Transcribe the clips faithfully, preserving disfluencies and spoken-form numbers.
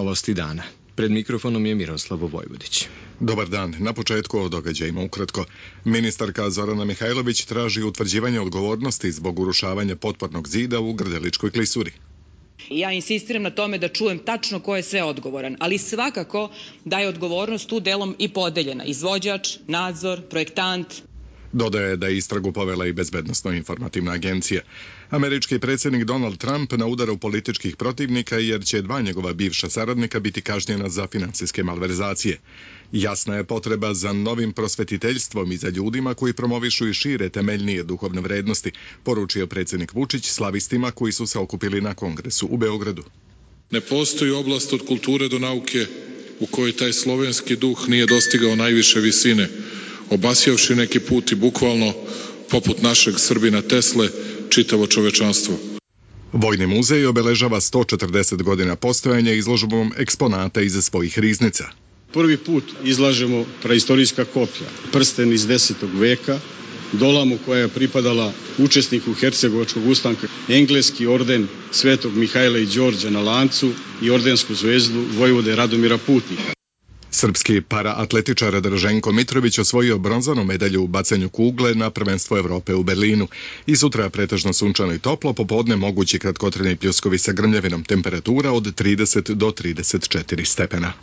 Novosti dana. Pred mikrofonom je Miroslav Vojvodić. Dobar dan. Na početku o događajima ukratko. Ministarka Zorana Mihajlović traži utvrđivanje odgovornosti zbog urušavanja potpornog zida u Grdeličkoj klisuri. Ja insistiram na tome da čujem tačno ko je sve odgovoran, ali svakako da je odgovornost tu delom i podeljena. Izvođač, nadzor, projektant. Dodaje da je istragu povela i Bezbednosno-informativna agencija. Američki predsjednik Donald Trump na udaru političkih protivnika jer će dva njegova bivša saradnika biti kažnjena za financijske malverzacije. Jasna je potreba za novim prosvetiteljstvom i za ljudima koji promovišu i šire temeljnije duhovne vrednosti, poručio predsjednik Vučić slavistima koji su se okupili na kongresu u Beogradu. Ne postoji oblast od kulture do nauke u kojoj taj slovenski duh nije dostigao najviše visine, obasjavši neki put i bukvalno, poput našeg Srbina Tesle, čitavo čovečanstvo. Vojni muzej obeležava sto četrdeset godina postojanja izložbom eksponata iz svojih riznica. Prvi put izlažemo praistorijska koplja, prsten iz desetog veka, dolamu koja je pripadala učesniku Hercegovačkog ustanka, engleski orden Svetog Mihajla i Đorđa na lancu i ordensku zvezdu vojvode Radomira Putnika. Srpski paraatletičar Draženko Mitrović osvojio bronzanu medalju u bacanju kugle na prvenstvo Evrope u Berlinu. I sutra pretežno sunčano i toplo, popodne mogući kratkotrajni pljuskovi sa grmljavinom, temperatura od trideset do trideset četiri stepena.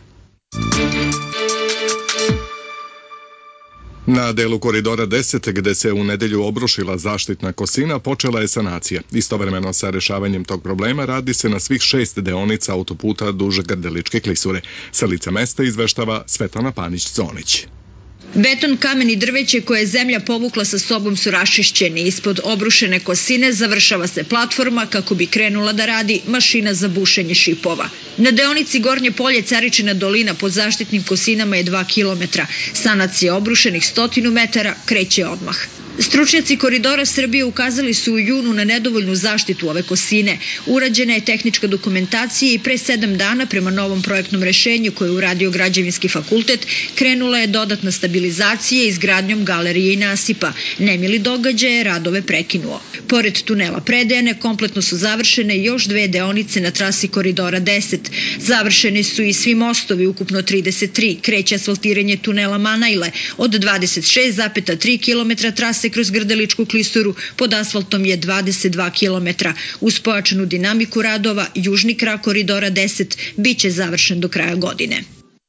Na delu koridora deset, gde se u nedelju obrušila zaštitna kosina, počela je sanacija. Istovremeno sa rešavanjem tog problema radi se na svih šest deonica autoputa duž Grdeličke klisure. Sa lica mesta izveštava Svetlana Panić-Conić. Beton, kamen i drveće koje je zemlja povukla sa sobom su raščišćeni. Ispod obrušene kosine završava se platforma kako bi krenula da radi mašina za bušenje šipova. Na deonici Gornje polje Caričina dolina pod zaštitnim kosinama je dva kilometra. Sanacija obrušenih stotinu metara kreće odmah. Stručnjaci Koridora Srbije ukazali su u junu na nedovoljnu zaštitu ove kosine. Urađena je tehnička dokumentacija i pre sedam dana prema novom projektnom rešenju koje je uradio Građevinski fakultet krenula je dodatna stabilizacija izgradnjom galerije i nasipa. Nemili događaj je radove prekinuo. Pored tunela Predejane kompletno su završene još dve deonice na trasi Koridora deset. Završeni su i svi mostovi, ukupno trideset tri. Kreće asfaltiranje tunela Manajle od dvadeset šest zarez tri kilometra trase kroz Grdeličku klisuru, pod asfaltom je dvadeset dva kilometra. Uz pojačanu dinamiku radova, južni krak koridora deset biće završen do kraja godine.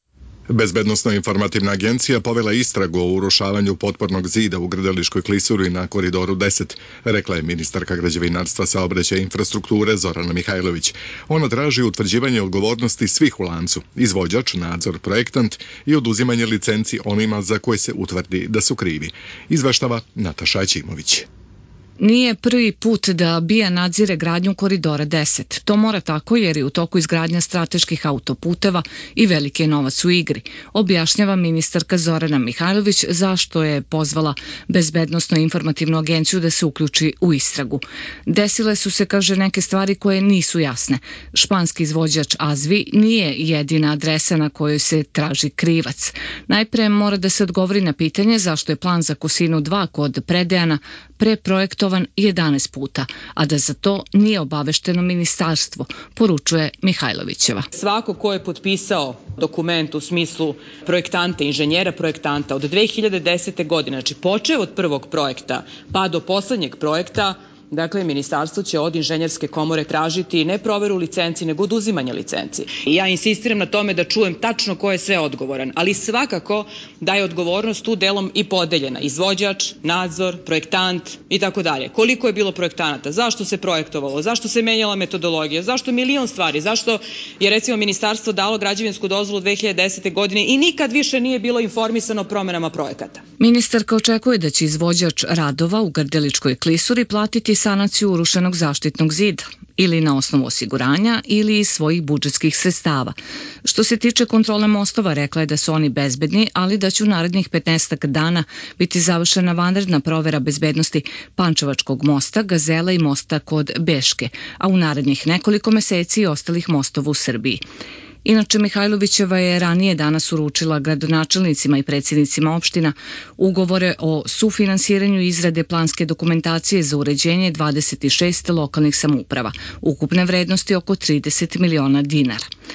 Bezbednosno-informativna agencija povela istragu o urušavanju potpornog zida u Grdeličkoj klisuri na koridoru deset, rekla je ministarka građevinarstva, saobraćaja i infrastrukture Zorana Mihajlović. Ona traži utvrđivanje odgovornosti svih u lancu, izvođač, nadzor, projektant i oduzimanje licenci onima za koje se utvrdi da su krivi, izveštava Nataša Ćimović. Nije prvi put da B I A nadzire gradnju koridora deset. To mora tako jer je u toku izgradnja strateških autoputeva i veliki je novac u igri, objašnjava ministarka Zorana Mihajlović zašto je pozvala Bezbednosno-informativnu agenciju da se uključi u istragu. Desile su se, kaže, neke stvari koje nisu jasne. Španski izvođač Azvi nije jedina adresa na kojoj se traži krivac. Najpre mora da se odgovori na pitanje zašto je plan za Kosinu dva kod Predejana preprojektovan jedanaest puta, a da za to nije obavešteno ministarstvo, poručuje Mihajlovićeva. Svako ko je potpisao dokument u smislu projektanta, inženjera projektanta od dve hiljade desete. godine, znači počeo od prvog projekta pa do poslednjeg projekta, dakle, ministarstvo će od inženjerske komore tražiti ne proveru licenci, nego oduzimanje licenci. I ja insistiram na tome da čujem tačno ko je sve odgovoran, ali svakako da je odgovornost tu delom i podeljena. Izvođač, nadzor, projektant i tako dalje. Koliko je bilo projektanata? Zašto se projektovalo? Zašto se menjala metodologija? Zašto milion stvari? Zašto je, recimo, ministarstvo dalo građevinsku dozvolu dve hiljade desete. godine i nikad više nije bilo informisano o promenama projekata? Ministarka očekuje da će izvođač radova u Grdeličkoj klisuri platiti sanaciju urušenog zaštitnog zida ili na osnovu osiguranja ili iz svojih budžetskih sredstava. Što se tiče kontrole mostova, rekla je da su oni bezbedni, ali da će u narednih petnaestak dana biti završena vanredna provera bezbednosti Pančevačkog mosta, Gazela i mosta kod Beške, a u narednih nekoliko meseci i ostalih mostova u Srbiji. Inače, Mihajlovićeva je ranije danas uručila gradonačelnicima i predsjednicima opština ugovore o sufinansiranju izrade planske dokumentacije za uređenje dvadeset šest lokalnih samouprava, ukupne vrednosti oko trideset miliona dinara.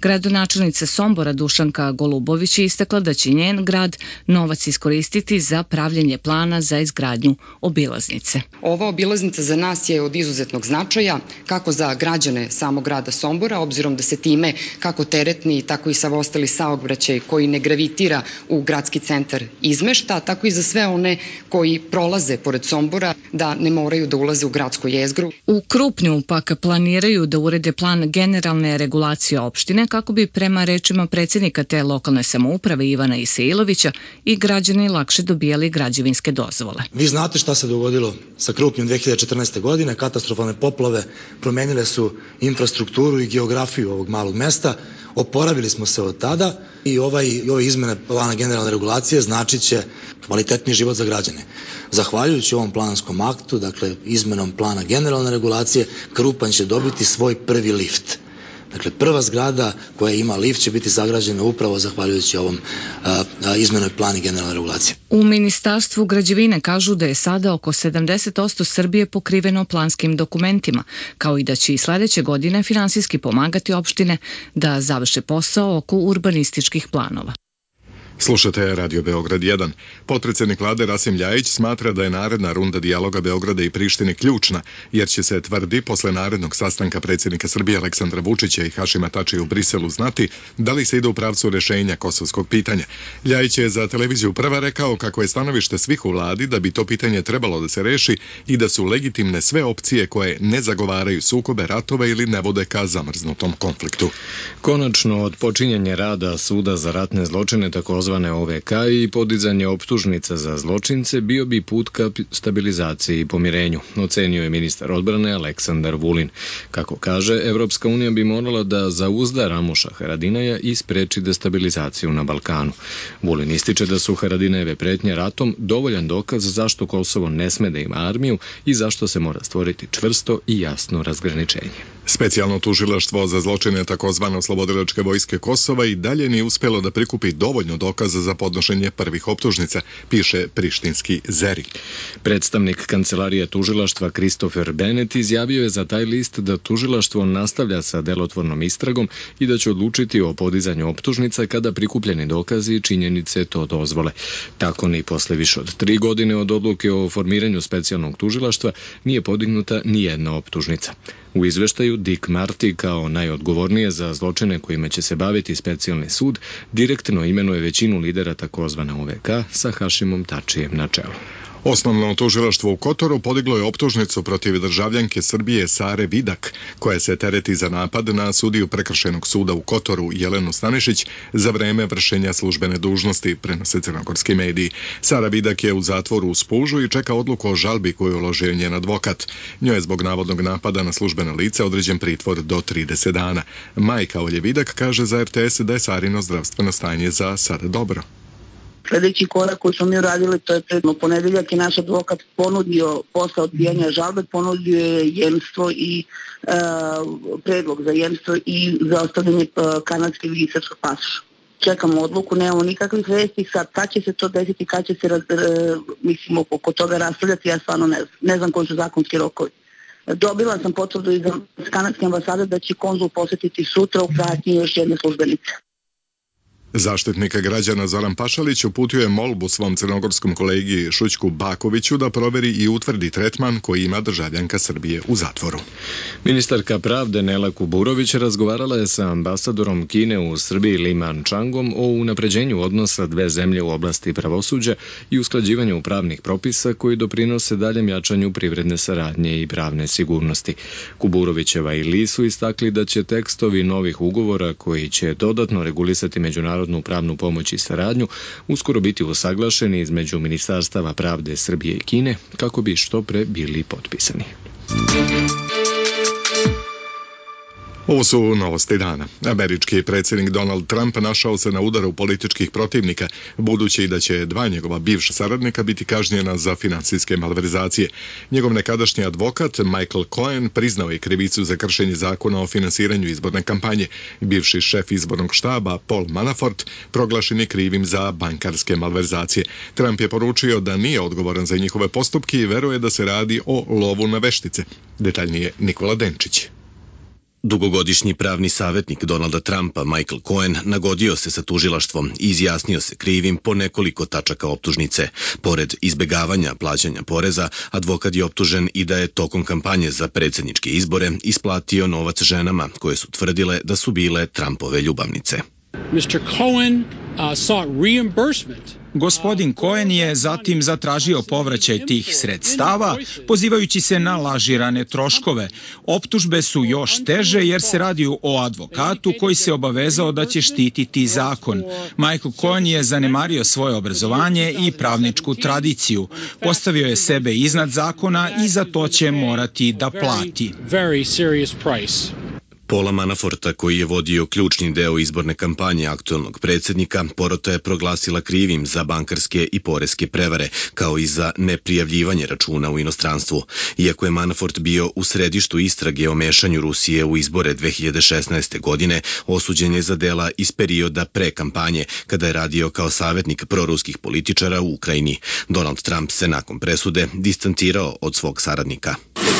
Gradonačelnica Sombora Dušanka Golubović je istakla da će njen grad novac iskoristiti za pravljenje plana za izgradnju obilaznice. Ova obilaznica za nas je od izuzetnog značaja, kako za građane samog grada Sombora, obzirom da se time kako teretni, tako i sav ostali saobraćaj koji ne gravitira u gradski centar izmešta, tako i za sve one koji prolaze pored Sombora da ne moraju da ulaze u gradsko jezgro. U Krupnju pak planiraju da urede plan generalne regulacije opštine kako bi prema rečima predsjednika te lokalne samouprave Ivana Isailovića i građani lakše dobijali građevinske dozvole. Vi znate šta se dogodilo sa Krupnjem dve hiljade četrnaeste. godine, katastrofalne poplave promenile su infrastrukturu i geografiju ovog malog mesta, oporavili smo se od tada i ovaj, ove izmene plana generalne regulacije značit će kvalitetniji život za građane. Zahvaljujući ovom planskom aktu, dakle izmenom plana generalne regulacije, Krupanj će dobiti svoj prvi lift. Dakle, prva zgrada koja ima lift će biti sagrađena upravo zahvaljujući ovom a, a, izmenoj plani generalne regulacije. U Ministarstvu građevine kažu da je sada oko sedamdeset posto Srbije pokriveno planskim dokumentima, kao i da će i sledeće godine finansijski pomagati opštine da završe posao oko urbanističkih planova. Slušate Radio Beograd jedan. Potpredsjednik vlade Rasim Ljajić smatra da je naredna runda dijaloga Beograda i Prištine ključna, jer će se, tvrdi, posle narednog sastanka predsjednika Srbije Aleksandra Vučića i Hašima Tačija u Briselu znati da li se ide u pravcu rešenja kosovskog pitanja. Ljajić je za televiziju Prva rekao kako je stanovište svih u vladi da bi to pitanje trebalo da se reši i da su legitimne sve opcije koje ne zagovaraju sukobe, ratove ili ne vode ka zamrznutom konfliktu. Konačno, od počinjenja rada Suda za ratne zločine takozvane O V K i podizanje optužnica za zločince bio bi put ka stabilizaciji i pomirenju, ocenio je ministar odbrane Aleksandar Vulin. Kako kaže, Evropska unija bi morala da zauzda Ramuša Haradinaja i spreči destabilizaciju na Balkanu. Vulin ističe da su Haradinajeve pretnje ratom dovoljan dokaz zašto Kosovo ne sme da ima armiju i zašto se mora stvoriti čvrsto i jasno razgraničenje. Specijalno tužilaštvo za zločine takozvane oslobodilačke vojske Kosova i dalje nije uspjelo da prikupi dovoljno dokaza za podnošenje prvih optužnica, piše prištinski Zeri. Predstavnik Kancelarije tužilaštva Kristofer Bennett izjavio je za taj list da tužilaštvo nastavlja sa delotvornom istragom i da će odlučiti o podizanju optužnica kada prikupljeni dokazi i činjenice to dozvole. Tako ni posle više od tri godine od odluke o formiranju specijalnog tužilaštva nije podignuta ni jedna optužnica. U izveštaju Dick Marty kao najodgovornije za zločine kojima će se baviti specijalni sud direktno imenuje većinu lidera takozvane O V K sa Hašimom Tačijem na čelu. Osnovno tužilaštvo u Kotoru podiglo je optužnicu protiv državljanke Srbije Sare Vidak, koja se tereti za napad na sudiju prekršajnog suda u Kotoru Jelenu Stanišić za vreme vršenja službene dužnosti, prenose crnogorski mediji. Sara Vidak je u zatvoru u Spužu i čeka odluku o žalbi koju je uložio njen advokat. Njoj je zbog navodnog napada na službeno lice određen pritvor do trideset dana. Majka Olje Vidak kaže za R T S da je Sarino zdravstveno stanje za sada dobro. Sljedeći korak koji smo mi uradili, to je predno ponedeljak i naš advokat ponudio posle odbijanja žalbe, ponudio je jemstvo i e, predlog za jemstvo i za ostavljanje kanadske i srpskog pasoša. Čekamo odluku, nemamo nikakvih vesti, sad kad će se to desiti, kad će se raz, e, mislimo oko toga rastavljati, ja stvarno ne znam, ne znam koji su zakonski rokovi. Dobila sam potvrdu iz kanadske ambasade da će konzul posjetiti sutra u pratnji još jedne službenice. Zaštitnik građana Zoran Pašalić uputio je molbu svom crnogorskom kolegi Šućku Bakoviću da proveri i utvrdi tretman koji ima državljanka Srbije u zatvoru. Ministarka pravde Nela Kuburović razgovarala je sa ambasadorom Kine u Srbiji Liman Changom o unapređenju odnosa dve zemlje u oblasti pravosuđa i usklađivanju pravnih propisa koji doprinose daljem jačanju privredne saradnje i pravne sigurnosti. Kuburovićeva i Li su istakli da će tekstovi novih ugovora koji će dodatno regulisati međunarodnu pravnu pomoć i saradnju uskoro biti usaglašeni između Ministarstava pravde Srbije i Kine kako bi što pre bili potpisani. Ovo su novosti dana. Američki predsjednik Donald Trump našao se na udaru političkih protivnika, budući da će dva njegova bivša saradnika biti kažnjena za finansijske malverzacije. Njegov nekadašnji advokat Michael Cohen priznao je krivicu za kršenje zakona o finansiranju izborne kampanje. Bivši šef izbornog štaba Paul Manafort proglašen je krivim za bankarske malverzacije. Trump je poručio da nije odgovoran za njihove postupke i veruje da se radi o lovu na veštice. Detaljnije Nikola Denčić. Dugogodišnji pravni savjetnik Donalda Trumpa, Michael Cohen, nagodio se sa tužilaštvom i izjasnio se krivim po nekoliko tačaka optužnice. Pored izbegavanja plaćanja poreza, advokat je optužen i da je tokom kampanje za predsjedničke izbore isplatio novac ženama koje su tvrdile da su bile Trumpove ljubavnice. mister Cohen uh, sought reimbursement. Gospodin Cohen je zatim zatražio povraćaj tih sredstava, pozivajući se na lažirane troškove. Optužbe su još teže jer se radi o advokatu koji se obavezao da će štititi zakon. Michael Cohen je zanemario svoje obrazovanje i pravničku tradiciju. Postavio je sebe iznad zakona i za to će morati da plati. Paula Manaforta, koji je vodio ključni deo izborne kampanje aktuelnog predsjednika, porota je proglasila krivim za bankarske i poreske prevare, kao i za neprijavljivanje računa u inostranstvu. Iako je Manafort bio u središtu istrage o mešanju Rusije u izbore dve hiljade šesnaeste. godine, osuđen je za dela iz perioda pre kampanje, kada je radio kao savjetnik proruskih političara u Ukrajini. Donald Trump se nakon presude distancirao od svog saradnika.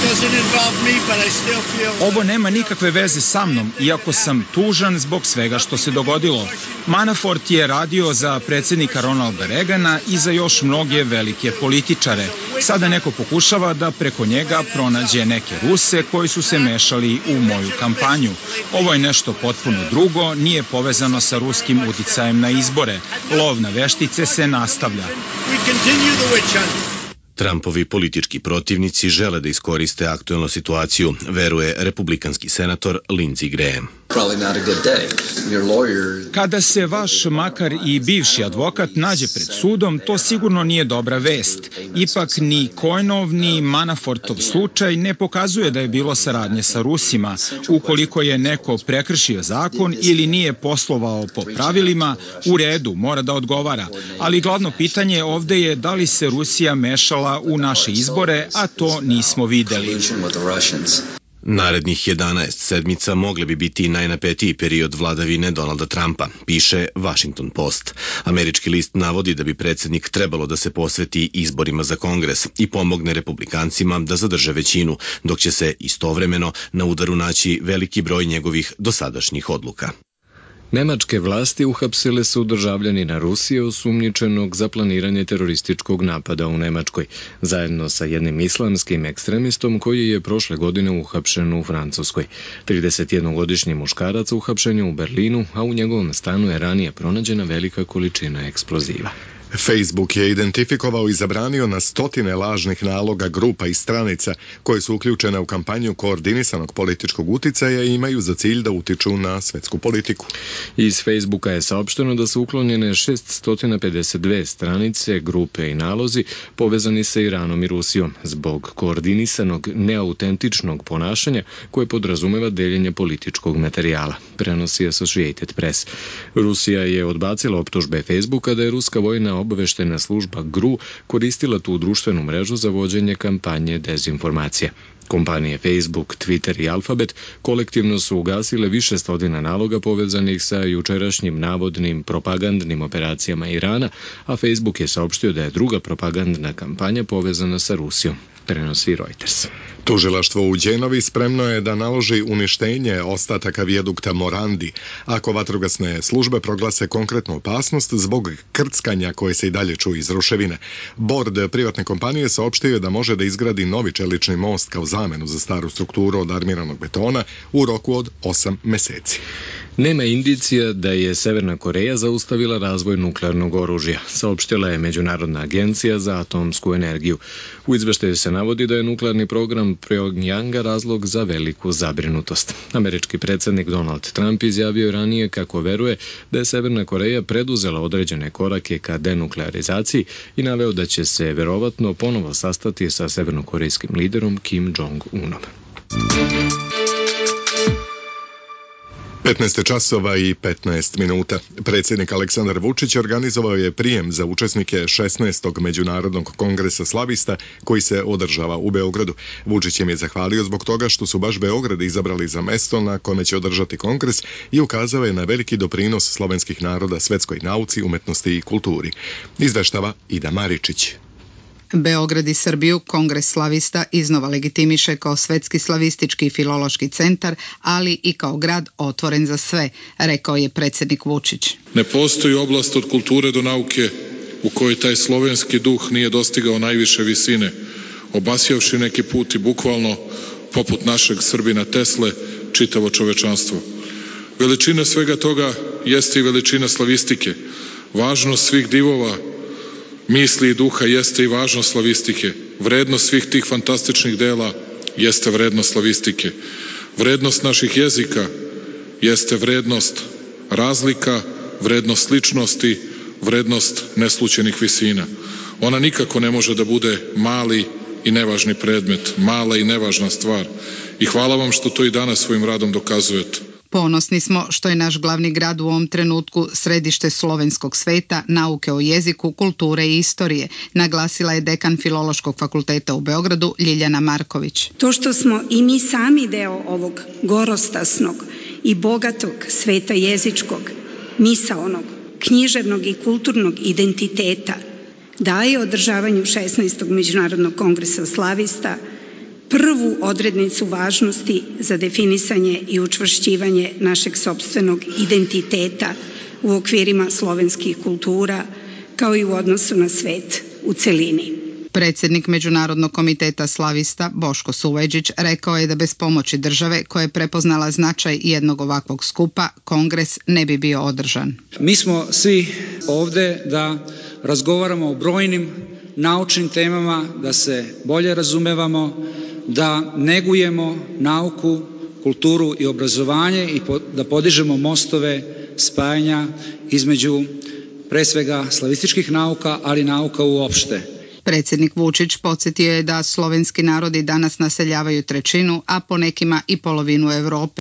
Ovo nema nikakve veze sa mnom, iako sam tužan zbog svega što se dogodilo. Manafort je radio za predsjednika Ronalda Reagana i za još mnoge velike političare. Sada neko pokušava da preko njega pronađe neke Ruse koji su se mešali u moju kampanju. Ovo je nešto potpuno drugo, nije povezano sa ruskim uticajem na izbore. Lov na veštice se nastavlja. Trumpovi politički protivnici žele da iskoriste aktuelnu situaciju, veruje republikanski senator Lindsey Graham. Kada se vaš makar i bivši advokat nađe pred sudom, to sigurno nije dobra vest. Ipak ni Cohenov ni Manafortov slučaj ne pokazuje da je bilo saradnje sa Rusima. Ukoliko je neko prekršio zakon ili nije poslovao po pravilima, u redu, mora da odgovara. Ali glavno pitanje ovdje je da li se Rusija mešala u naše izbore, a to nismo videli. Narednih jedanaest sedmica mogle bi biti najnapetiji period vladavine Donalda Trumpa, piše Washington Post. Američki list navodi da bi predsjednik trebalo da se posveti izborima za Kongres i pomogne republikancima da zadrže većinu, dok će se istovremeno na udaru naći veliki broj njegovih dosadašnjih odluka. Nemačke vlasti uhapsile su državljanina Rusije osumnjičenog za planiranje terorističkog napada u Nemačkoj, zajedno sa jednim islamskim ekstremistom koji je prošle godine uhapšen u Francuskoj. tridesetjednogodišnji muškarac uhapšen je u Berlinu, a u njegovom stanu je ranije pronađena velika količina eksploziva. Facebook je identifikovao i zabranio na stotine lažnih naloga, grupa i stranica koje su uključene u kampanju koordinisanog političkog uticaja i imaju za cilj da utiču na svetsku politiku. Iz Facebooka je saopšteno da su uklonjene šesto pedeset dve stranice, grupe i nalozi povezani sa Iranom i Rusijom zbog koordinisanog neautentičnog ponašanja koje podrazumeva deljenje političkog materijala, prenosi Associated Press. Rusija je odbacila optužbe Facebooka da je ruska vojna obaveštena služba G R U koristila tu društvenu mrežu za vođenje kampanje dezinformacije. Kompanije Facebook, Twitter i Alphabet kolektivno su ugasile više stotina naloga povezanih sa jučerašnjim navodnim propagandnim operacijama Irana, a Facebook je saopštio da je druga propagandna kampanja povezana sa Rusijom, prenosi Reuters. Tužilaštvo u Đenovi spremno je da naloži uništenje ostataka vijadukta Morandi ako vatrogasne službe proglase konkretnu opasnost zbog krckanja koje se i dalje čuje iz ruševine. Bord privatne kompanije saopštio je da može da izgradi novi čelični most kao zamenu za staru strukturu od armiranog betona u roku od osam meseci. Nema indicija da je Severna Koreja zaustavila razvoj nuklearnog oružja, saopštila je Međunarodna agencija za atomsku energiju. U izveštaju se navodi da je nuklearni program Pyongyanga razlog za veliku zabrinutost. Američki predsjednik Donald Trump izjavio ranije kako veruje da je Severna Koreja preduzela određene korake ka denuklearizaciji i naveo da će se verovatno ponovo sastati sa severnokorejskim liderom Kim Jong-unom. petnaest časova i petnaest minuta. Predsjednik Aleksandar Vučić organizovao je prijem za učesnike šesnaestog Međunarodnog kongresa slavista koji se održava u Beogradu. Vučić im je zahvalio zbog toga što su baš Beograd izabrali za mesto na kome će održati kongres i ukazao je na veliki doprinos slovenskih naroda svetskoj nauci, umetnosti i kulturi. Izveštava Ida Maričić. Beograd i Srbiju Kongres slavista iznova legitimiše kao svetski slavistički i filološki centar, ali i kao grad otvoren za sve, rekao je predsjednik Vučić. Ne postoji oblast od kulture do nauke u kojoj taj slovenski duh nije dostigao najviše visine, obasjavši neki put i bukvalno, poput našeg Srbina Tesle, čitavo čovečanstvo. Veličina svega toga jeste i veličina slavistike. Važnost svih divova, misli i duha jeste i važnost slavistike. Vrednost svih tih fantastičnih dela jeste vrednost slavistike. Vrednost naših jezika jeste vrednost razlika, vrednost sličnosti, vrednost neslućenih visina. Ona nikako ne može da bude mali i nevažni predmet, mala i nevažna stvar. I hvala vam što to i danas svojim radom dokazujete. Ponosni smo što je naš glavni grad u ovom trenutku središte slovenskog sveta, nauke o jeziku, kulture i istorije, naglasila je dekan Filološkog fakulteta u Beogradu Ljiljana Marković. To što smo i mi sami deo ovog gorostasnog i bogatog sveta jezičkog, misaonog, književnog i kulturnog identiteta daje održavanju šesnaestog Međunarodnog kongresa slavista prvu odrednicu važnosti za definisanje i učvršćivanje našeg sopstvenog identiteta u okvirima slovenskih kultura, kao i u odnosu na svet u celini. Predsjednik Međunarodnog komiteta slavista Boško Suvajdžić rekao je da bez pomoći države koja je prepoznala značaj jednog ovakvog skupa, kongres ne bi bio održan. Mi smo svi ovde da razgovaramo o brojnim naučnim temama, da se bolje razumevamo, da negujemo nauku, kulturu i obrazovanje i da podižemo mostove spajanja između pre svega slavističkih nauka, ali nauka uopšte. Predsjednik Vučić podsjetio je da slovenski narodi danas naseljavaju trećinu, a po nekima i polovinu Evrope.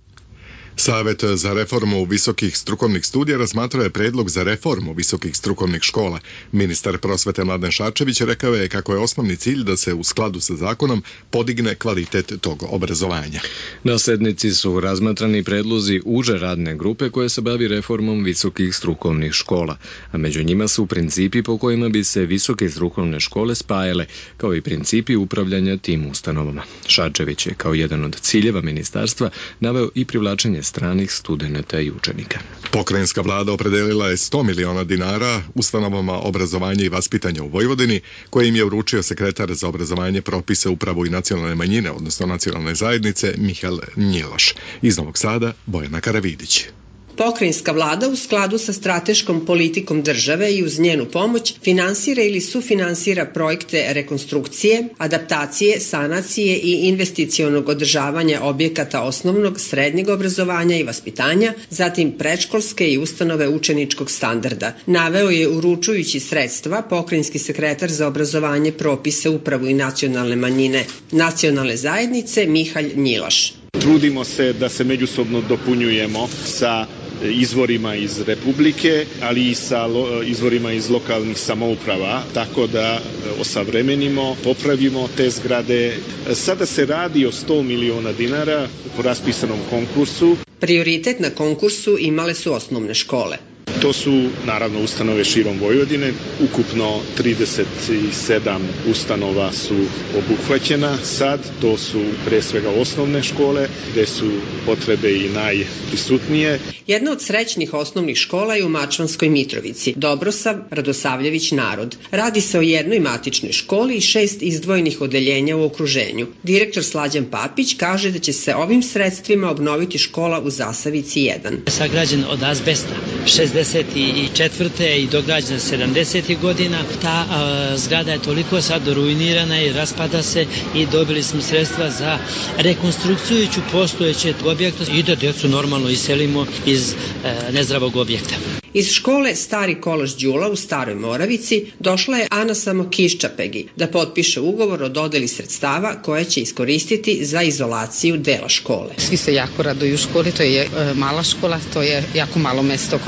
Savet za reformu visokih strukovnih studija razmatrao je predlog za reformu visokih strukovnih škola. Ministar prosvete Mladen Šarčević rekao je kako je osnovni cilj da se u skladu sa zakonom podigne kvalitet tog obrazovanja. Na sednici su razmatrani predlozi uže radne grupe koje se bavi reformom visokih strukovnih škola, a među njima su principi po kojima bi se visoke strukovne škole spajale, kao i principi upravljanja tim ustanovama. Šarčević je kao jedan od ciljeva ministarstva naveo i privlačenje stranih studenata i učenika. Pokrajinska vlada opredelila je sto miliona dinara ustanovama obrazovanja i vaspitanja u Vojvodini, koje im je uručio sekretar za obrazovanje, propise, upravu i nacionalne manjine, odnosno nacionalne zajednice, Mihael Njilaš. Iz Novog Sada, Bojana Karavidić. Pokrajinska vlada u skladu sa strateškom politikom države i uz njenu pomoć finansira ili sufinansira projekte rekonstrukcije, adaptacije, sanacije i investicionog održavanja objekata osnovnog, srednjeg obrazovanja i vaspitanja, zatim predškolske i ustanove učeničkog standarda. Naveo je uručujući sredstva pokrajinski sekretar za obrazovanje, propise, upravu i nacionalne manjine nacionalne zajednice Mihalj Njilaš. Trudimo se da se međusobno dopunjujemo sa izvorima iz Republike, ali i sa lo, izvorima iz lokalnih samouprava, tako da osavremenimo, popravimo te zgrade. Sada se radi o sto miliona dinara po raspisanom konkursu. Prioritet na konkursu imale su osnovne škole. To su naravno ustanove širom Vojvodine, ukupno trideset sedam ustanova su obuhvaćena sad, to su pre svega osnovne škole gde su potrebe i najprisutnije. Jedna od srećnih osnovnih škola je u Mačvanskoj Mitrovici, Dobrosav, Radosavljević Narod. Radi se o jednoj matičnoj školi i šest izdvojenih odeljenja u okruženju. Direktor Slađan Papić kaže da će se ovim sredstvima obnoviti škola u Zasavici jedan. Sagrađen od azbesta šezdeset četvrte i dograđena sedamdesetih godina. Ta a, zgrada je toliko sad ruinirana i raspada se i dobili smo sredstva za rekonstrukciju postojećeg objekta i da djecu normalno iselimo iz a, nezdravog objekta. Iz škole Stari Kološ Đula u Staroj Moravici došla je Ana Samokiščapegi da potpiše ugovor o dodeli sredstava koje će iskoristiti za izolaciju dela škole. Svi se jako raduju u školi, to je e, mala škola, to je jako malo mesto, oko šest hiljada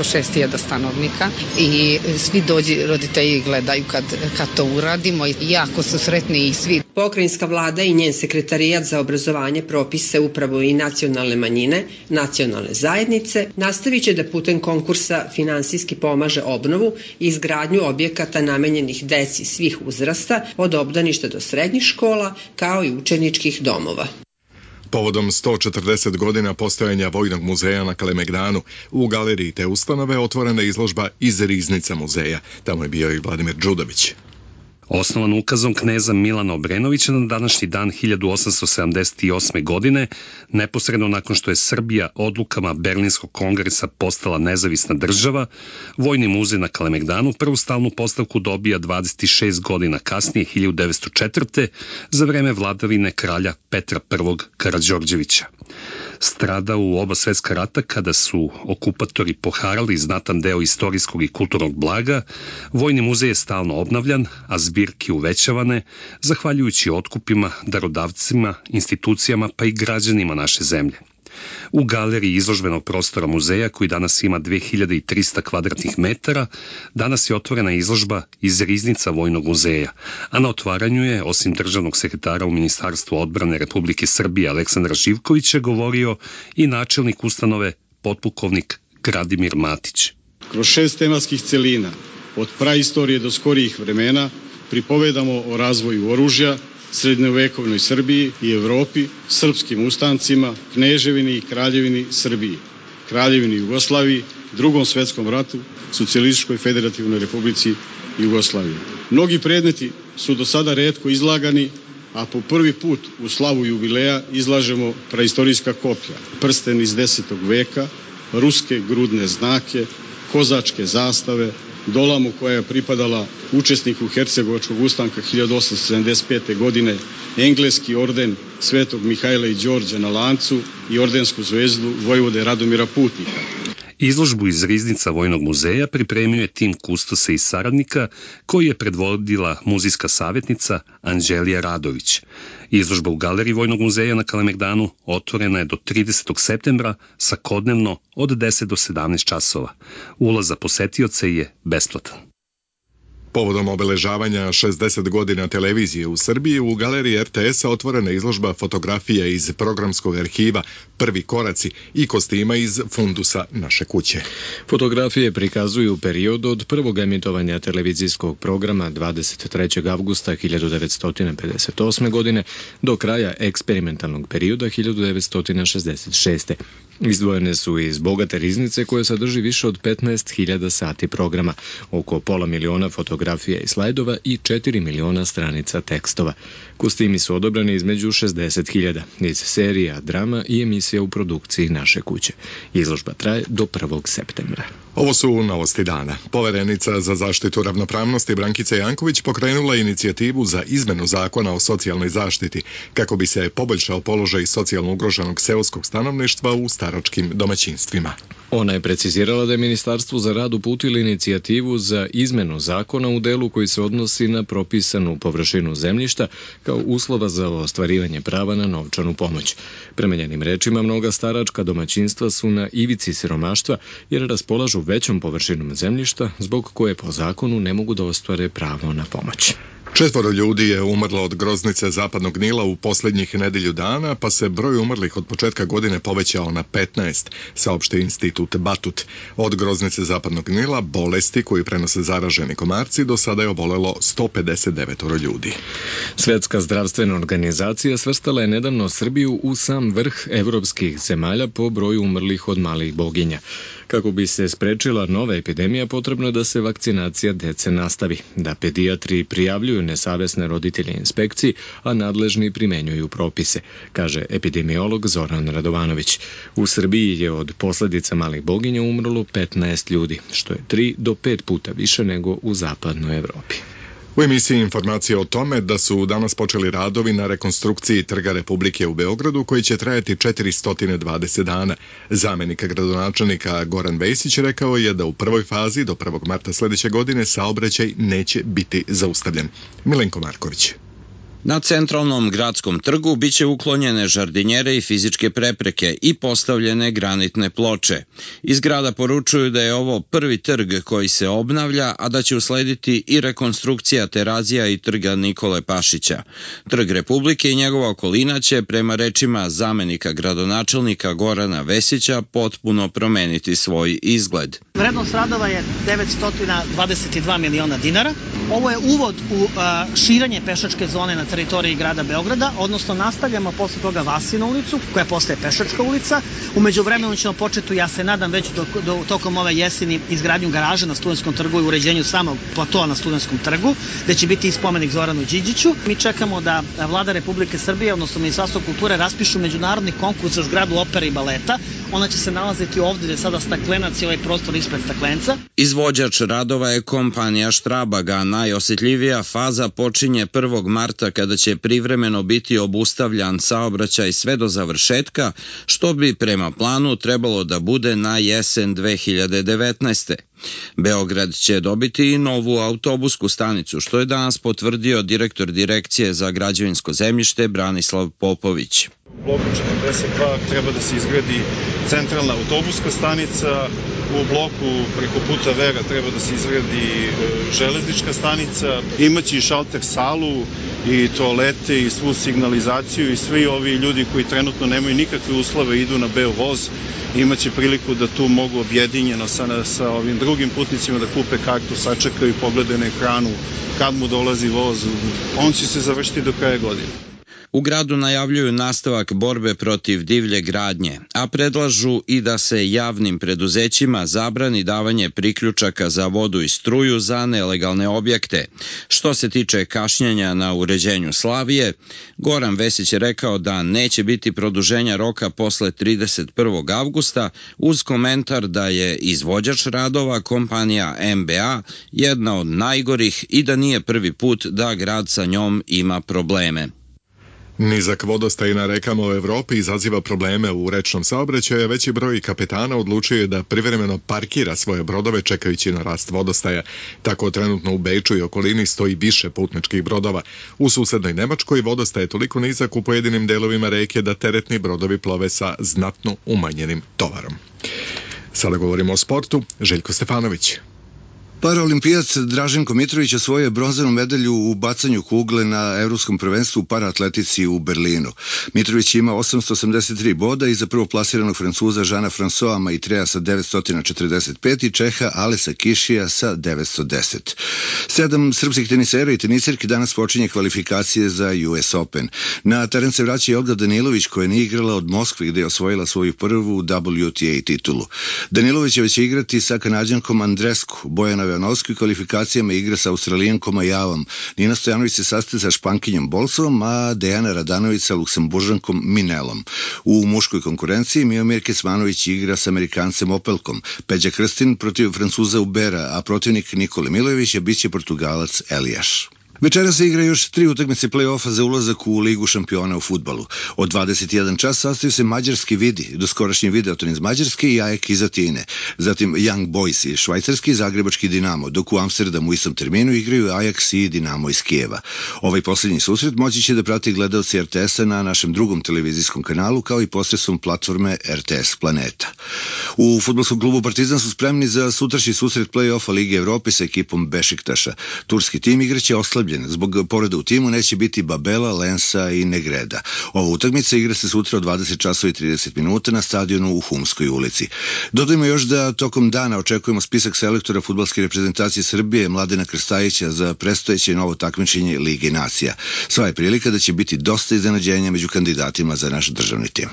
hiljada stanovnika i svi dođi roditelji gledaju kad, kad to uradimo i jako su sretni i svi. Pokrajinska vlada i njen sekretarijat za obrazovanje propise upravo i nacionalne manjine, nacionalne zajednice, nastavit će da putem konkursa finansijski pomaže obnovu i izgradnju objekata namenjenih deci svih uzrasta, od obdaništa do srednjih škola, kao i učeničkih domova. Povodom sto četrdeset godina postojanja Vojnog muzeja na Kalemegdanu, u galeriji te ustanove otvorena je izložba iz riznica muzeja. Tamo je bio i Vladimir Đudović. Osnovan ukazom kneza Milana Obrenovića na današnji dan hiljadu osamsto sedamdeset osme. godine, neposredno nakon što je Srbija odlukama Berlinskog kongresa postala nezavisna država, Vojni muzej na Kalemegdanu prvu stalnu postavku dobija dvadeset šest godina kasnije, hiljadu devetsto četvrte. za vreme vladavine kralja Petra prvog. Karađorđevića. Strada u oba svetska rata kada su okupatori poharali znatan deo istorijskog i kulturnog blaga, Vojni muzej je stalno obnavljan, a zbirke uvećavane, zahvaljujući otkupima, darodavcima, institucijama pa i građanima naše zemlje. U galeriji izložbenog prostora muzeja, koji danas ima dve hiljade trista kvadratnih metara, danas je otvorena izložba iz riznica Vojnog muzeja, a na otvaranju je, osim državnog sekretara u Ministarstvu odbrane Republike Srbije Aleksandra Živkovića, govorio i načelnik ustanove potpukovnik Gradimir Matić. Kroz šest tematskih celina, od praistorije do skorijih vremena, pripovedamo o razvoju oružja, srednjovekovnoj Srbiji i Evropi, srpskim ustancima, kneževini i kraljevini Srbiji, kraljevini Jugoslaviji, Drugom svetskom ratu, Socijalističkoj federativnoj republici Jugoslaviji. Mnogi predmeti su do sada retko izlagani, a po prvi put u slavu jubileja izlažemo praistorijska koplja, prsten iz desetog veka, ruske grudne znake, kozačke zastave, dolamu koja je pripadala učesniku Hercegovačkog ustanka hiljadu osamsto sedamdeset pete. godine, engleski orden Svetog Mihajla i Đorđa na lancu i ordensku zvezdu vojvode Radomira Putnika. Izložbu iz riznica Vojnog muzeja pripremio je tim kustosa i saradnika koji je predvodila muzejska savjetnica Anđelija Radović. Izložba u galeriji Vojnog muzeja na Kalemegdanu otvorena je do tridesetog septembra svakodnevno od deset do sedamnaest časova. Ulaz za posetioce je besplatan. Povodom obeležavanja šezdeset godina televizije u Srbiji, u galeriji er te es-a otvorena izložba fotografija iz programskog arhiva Prvi koraci i kostima iz fundusa Naše kuće. Fotografije prikazuju period od prvog emitovanja televizijskog programa dvadeset trećeg avgusta hiljadu devetsto pedeset osme. godine do kraja eksperimentalnog perioda hiljadu devetsto šezdeset šeste. Izdvojene su iz bogate riznice koje sadrži više od petnaest hiljada sati programa, oko pola miliona fotografija i slajdova i četiri miliona stranica tekstova. Kostimi su odobrani između šezdeset hiljada iz serija, drama i emisija u produkciji Naše kuće. Izložba traje do prvog septembra. Ovo su novosti dana. Poverenica za zaštitu ravnopravnosti Brankica Janković pokrenula inicijativu za izmenu zakona o socijalnoj zaštiti kako bi se poboljšao položaj socijalno ugroženog seoskog stanovništva u staračkim domaćinstvima. Ona je precizirala da je Ministarstvo za rad uputilo inicijativu za izmenu zakona u delu koji se odnosi na propisanu površinu zemljišta kao uslova za ostvarivanje prava na novčanu pomoć. Prema njenim rečima, mnoga staračka domaćinstva su na ivici siromaštva jer raspolažu većom površinom zemljišta zbog koje po zakonu ne mogu da ostvare pravo na pomoć. Četvoro ljudi je umrlo od groznice Zapadnog Nila u posljednjih nedelju dana, pa se broj umrlih od početka godine povećao na petnaest, saopšti institut Batut. Od groznice Zapadnog Nila, bolesti koju prenose zaraženi komarci, do sada je obolelo sto pedeset devet ljudi. Svetska zdravstvena organizacija svrstala je nedavno Srbiju u sam vrh evropskih zemalja po broju umrlih od malih boginja. Kako bi se sprečila nova epidemija, potrebno je da se vakcinacija dece nastavi, da pedijatri prijavljuju nesavesne roditelje inspekciji, a nadležni primenjuju propise, kaže epidemiolog Zoran Radovanović. U Srbiji je od posljedica malih boginja umrlo petnaest ljudi, što je tri do pet puta više nego u zapadnoj Evropi. U emisiji informacije o tome da su danas počeli radovi na rekonstrukciji Trga Republike u Beogradu koji će trajati četiristo dvadeset dana. Zamenik gradonačelnika Goran Vesić rekao je da u prvoj fazi do prvog marta sljedeće godine saobraćaj neće biti zaustavljen. Milenko Marković. Na centralnom gradskom trgu biće uklonjene žardinjere i fizičke prepreke i postavljene granitne ploče. Iz grada poručuju da je ovo prvi trg koji se obnavlja, a da će uslediti i rekonstrukcija Terazija i trga Nikole Pašića. Trg Republike i njegova okolina će, prema rečima zamenika gradonačelnika Gorana Vesića, potpuno promeniti svoj izgled. Vrednost radova je devetsto dvadeset dva miliona dinara. Ovo je uvod u a, širenje pešačke zone na teritoriji grada Beograda, odnosno nastavljamo posle toga Vasinu ulicu, koja postaje pešačka ulica. U međuvremenu ćemo početi, ja se nadam, već do, do, tokom ove jeseni izgradnju garaže na Studentskom trgu i uređenju samog platoa na Studentskom trgu, gde će biti i spomenik Zoranu Điđiću. Mi čekamo da Vlada Republike Srbije, odnosno Ministarstvo kulture, raspišu međunarodni konkurs za zgradu opere i baleta. Ona će se nalaziti ovdje gde je sada staklenac i ovaj prostor ispred staklenca. Izvođač radova je kompanija Štrabaga. Najosjetljivija faza počinje prvog marta kada će privremeno biti obustavljan saobraćaj sve do završetka, što bi prema planu trebalo da bude na jesen dve hiljade devetnaeste. Beograd će dobiti i novu autobusku stanicu, što je danas potvrdio direktor Direkcije za građevinsko zemljište Branislav Popović. U bloku četrdeset dva treba da se izgradi centralna autobuska stanica, u bloku preko puta Vera treba da se izgradi železnička stanica, imaće i šalter salu i toalete i svu signalizaciju i svi ovi ljudi koji trenutno nemaju nikakve uslove idu na Beo voz, imaće priliku da tu mogu objedinjeno sa, sa ovim drugim putnicima da kupe kartu, sačekaju i pogledaju na ekranu kad mu dolazi voz. On će se završiti do kraja godine. U gradu najavljuju nastavak borbe protiv divlje gradnje, a predlažu i da se javnim preduzećima zabrani davanje priključaka za vodu i struju za nelegalne objekte. Što se tiče kašnjenja na uređenju Slavije, Goran Vesić je rekao da neće biti produženja roka posle trideset prvog avgusta, uz komentar da je izvođač radova, kompanija M B A, jedna od najgorih i da nije prvi put da grad sa njom ima probleme. Nizak vodostaj na rekama u Evropi izaziva probleme u rečnom saobraćaju, a veći broj kapetana odlučio je da privremeno parkira svoje brodove čekajući na rast vodostaja. Tako trenutno u Beču i okolini stoji više putničkih brodova. U susednoj Nemačkoj vodostaj je toliko nizak u pojedinim delovima reke da teretni brodovi plove sa znatno umanjenim tovarom. Sada govorimo o sportu. Željko Stefanović. Paraolimpijac Draženko Mitrović osvojio bronzanu medalju u bacanju kugle na Evropskom prvenstvu u paraatletici u Berlinu. Mitrović ima osamsto osamdeset tri boda iza prvoplasiranog Francuza Žana Fransoa Maitreja sa devetsto četrdeset pet i Čeha Alesa Kišija sa devetsto deset. Sedam srpskih tenisera i teniserki danas počinje kvalifikacije za U S Open. Na teren se vraća i Olga Danilović, koja nije igrala od Moskve gde je osvojila svoju prvu W T A titulu. Danilović će igrati sa Kanađankom Andresku, Bojana Janovski u kvalifikacijama igra sa Australijankom Ajavom. Nina Stojanović se sastaje sa Špankinjom Bolsovom, a Dejana Radanović sa Luksemburžankom Minelom. U muškoj konkurenciji Miomir Kecmanović igra sa Amerikancem Opelkom, Peđa Krstin protiv Francuza Ubera, a protivnik Nikole Milojevića biće Portugalac Elijaš. Večera se igra još tri utakmice play-offa za ulazak u Ligu šampiona u fudbalu. Od dvadeset jedan čas sastaju se mađarski Vidi, doskorašnji Videoton iz Mađarske i Ajek iz Atine. Zatim Young Boys iz Švajcarske i Zagrebački Dinamo, dok u Amsterdamu u istom terminu igraju Ajax i Dinamo iz Kijeva. Ovaj posljednji susret moći će da prati gledaoci R T S-a na našem drugom televizijskom kanalu, kao i posredstvom platforme R T S Planeta. U fudbalskom klubu Partizan su spremni za sutrašnji susret play-offa Lige Evrope sa ekipom Bešiktaša. Turski tim igraće oslabljen. Zbog povreda u timu neće biti Babela, Lensa i Negreda. Ova utakmica igra se sutra od dvadeset časova i trideset minuta na stadionu u Humskoj ulici. Dodajmo još da tokom dana očekujemo spisak selektora fudbalske reprezentacije Srbije Mladena Krstajića za predstojeće novo takmičenje Lige nacija. Sva je prilika da će biti dosta iznenađenja među kandidatima za naš državni tim.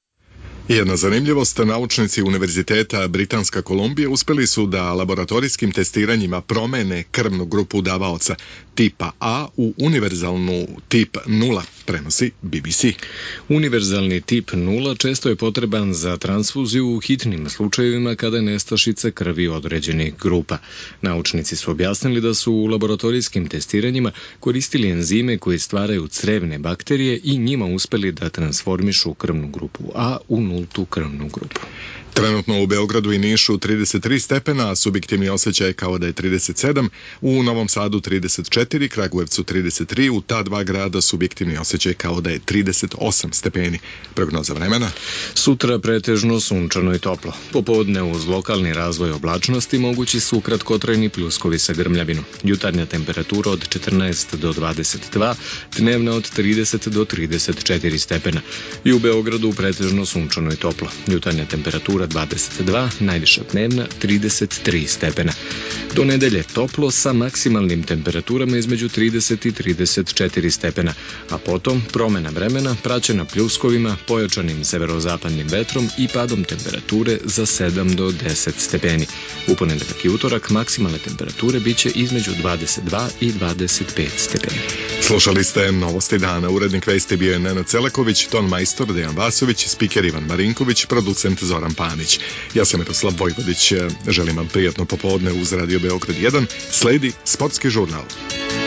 Jedna zanimljivost, naučnici Univerziteta Britanska Kolumbija uspeli su da laboratorijskim testiranjima promene krvnu grupu davaoca tipa A u univerzalnu tip nula, prenosi B B C. Univerzalni tip nula često je potreban za transfuziju u hitnim slučajevima kada je nestašica krvi određenih grupa. Naučnici su objasnili da su u laboratorijskim testiranjima koristili enzime koji stvaraju crevne bakterije i njima uspeli da transformišu krvnu grupu A u nultu krvnu grupu. Trenutno u Beogradu i Nišu trideset tri stepena, a subjektivni osjećaj kao da je trideset sedam, u Novom Sadu trideset četiri, Kragujevcu trideset tri, u ta dva grada subjektivni osjećaj kao da je trideset osam stepeni. Prognoza vremena. Sutra pretežno sunčano i toplo. Popodne uz lokalni razvoj oblačnosti mogući su kratkotrajni pljuskovi sa grmljavinom. Jutarnja temperatura od četrnaest do dvadeset dva, dnevna od trideset do trideset četiri stepena. I u Beogradu pretežno sunčano i toplo. Jutarnja temperatura dvadeset dva, najviša dnevna trideset tri stepena. Do nedelje toplo sa maksimalnim temperaturama između trideset i trideset četiri stepena, a potom promena vremena praćena pljuskovima, pojačanim severozapadnim vetrom i padom temperature za sedam do deset stepeni. U ponedeljak i utorak maksimalne temperature biće između dvadeset dva i dvadeset pet stepeni. Slušali ste Novosti dana. Urednik vesti bio je Nenad Celeković, ton majstor Dejan Vasović, spiker Ivan Marinković, producent Zoran Panić. Ja sam Miroslav Vojvodić. Želim vam prijatno popodne uz Radio Beograd jedan. Sledi sportski žurnal.